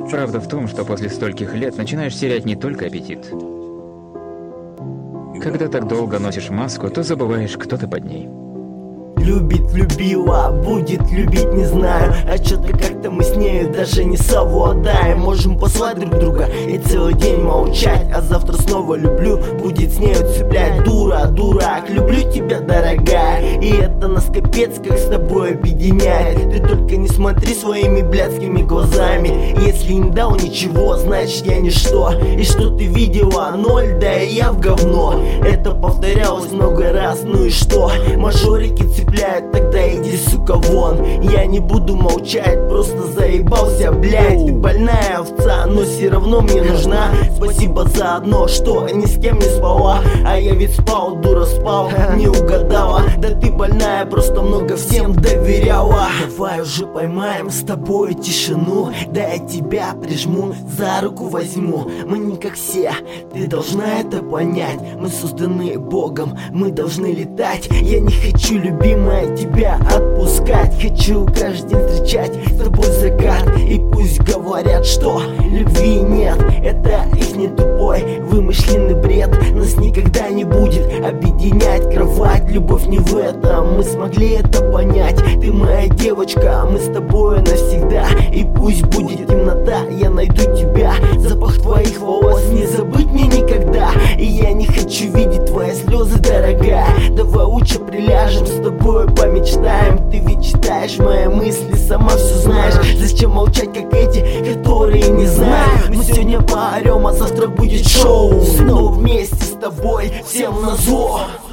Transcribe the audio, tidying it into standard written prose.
Правда в том, что после стольких лет начинаешь терять не только аппетит. Когда так долго носишь маску, то забываешь, кто ты под ней. Любит, любила, будет любить, не знаю. А что-то как-то мы с нею даже не совладаем. Можем послать друг друга и целый день молчать, а завтра снова люблю, будет с нею цеплять. Дура, дурак, люблю тебя, дорогая, и это нас капец как с тобой объединяет. Ты только не смотри своими блядскими глазами. Если не дал ничего, значит я ничто. И что ты видела? Ноль, да и я в говно. Это повторялось много раз, ну и что? Мажорики цепляют, тогда иди, сука, вон. Я не буду молчать, просто заебался, блядь. Ты больная овца, но все равно мне нужна. Спасибо за одно, что ни с кем не спала. А я ведь спал, дура, спал, не угадала. Да ты больная, просто много всем доверяла. Давай уже поймаем с тобой тишину. Да я тебя прижму, за руку возьму. Мы не как все, ты должна это понять. Мы созданы Богом, мы должны летать. Я не хочу, любимая, тебя отпускать. Хочу каждый день встречать с тобой закат. И пусть говорят, что любви нет, это их не тупой вымышленный бред. Нас никогда не будет объединять кровать. Любовь не в этом, мы смогли это понять. Ты моя девочка, мы с тобой навсегда. И пусть будет темнота, я найду тебя. Запах твоих волос не забыть мне никогда. И я не хочу видеть твои слезы, дорогая. Давай лучше приляжем с тобой, помечтаем. Ты ведь читаешь мои мысли, сама все знаешь. Зачем молчать, как эти, которые не знают? Мы сегодня поорем, а завтра будет шоу. Снова вместе с тобой, всем назло.